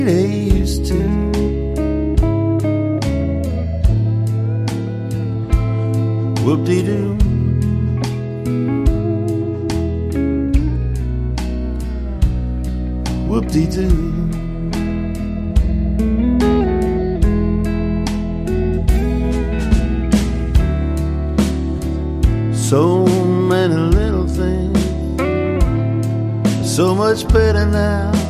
they used to. Whoop-dee-doo. Whoop-dee-doo. So many little things, so much better now.